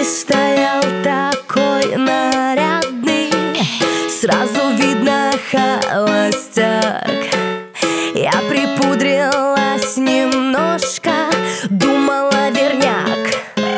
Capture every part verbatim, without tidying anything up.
стоял такой нарядный, сразу видно холостяк. Я припудрилась немножко, думала верняк.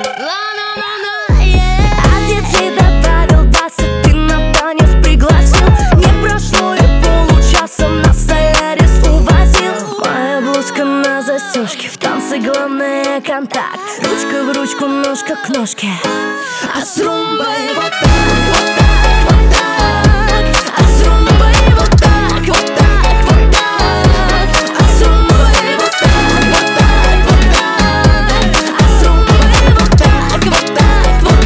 Одет не добавил двадцать, ты на танец пригласил. Не прошло и получаса, на солярис увозил. Моя блузка на застежке, в танце главное контакт. Ручка в ручку, ножка к ножке, а с румбой вот так, вот так, вот так. А с румбой вот так, вот так, вот так. А с румбой вот так, вот так, вот так. А с румбой вот так, вот так, вот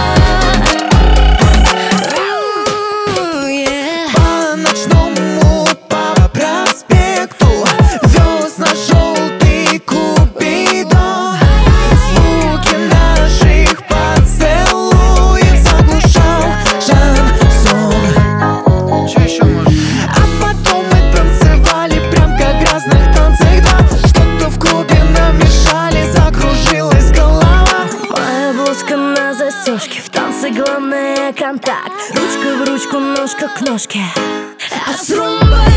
так. По ночному, по проспекту звездно-желтый купидон. Звуки наших поцелуев заглушал шансон. А потом мы танцевали прям как в разных танцах два. Что-то в клубе намешали, закружилась голова. Моя блузка на застежке, в танце главное контакт. Ручка в ручку, ножка к ножке, а с румбой